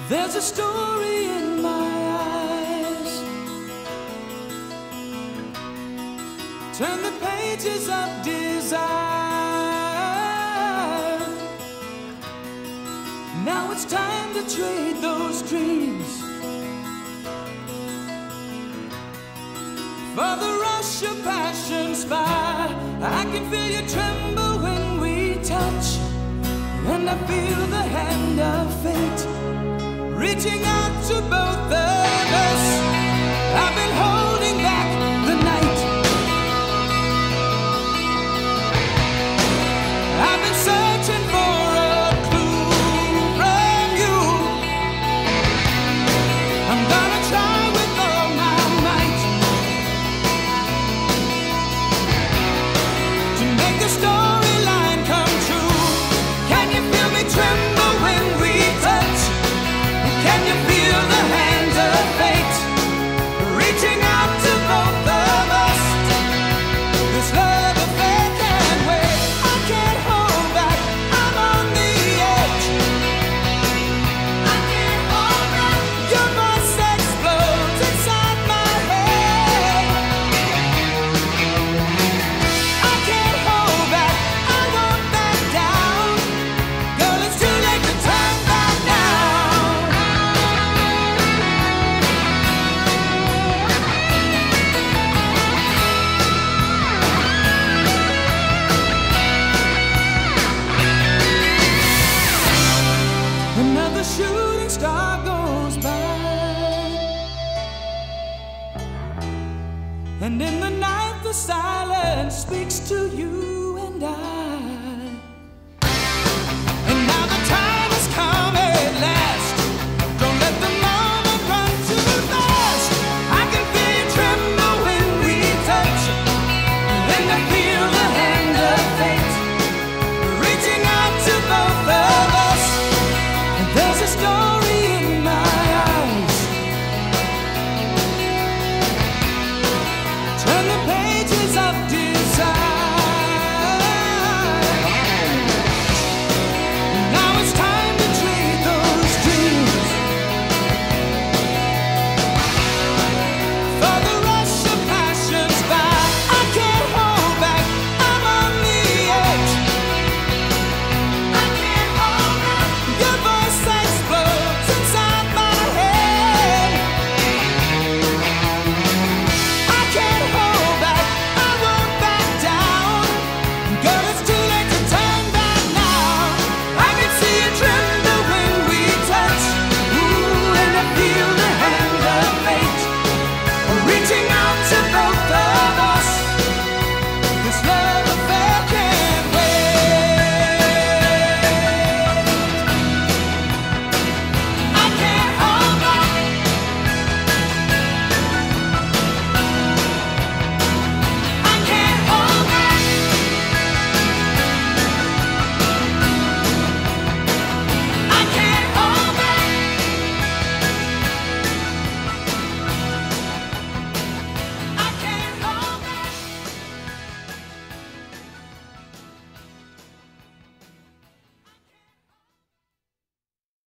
There's a story in my eyes. Turn the pages of desire. Now it's time to trade those dreams for the rush of passion's fire. I can feel you tremble when we touch, and I feel the hand of fate reaching out to both of us. I've been holding back the night. I've been searching for a clue from you. I'm gonna try with all my might to make the storyline come true. Can you feel me tremble when we touch? Can you feel the hands of fate reaching out to both of us? This love affair can't wait. I can't hold back. I'm on the edge. I can't hold back. Your voice explodes inside my head. I can't hold back. I won't back down. Girl, it's too late to turn back now. Another shooting star goes by, and in the night the silence speaks to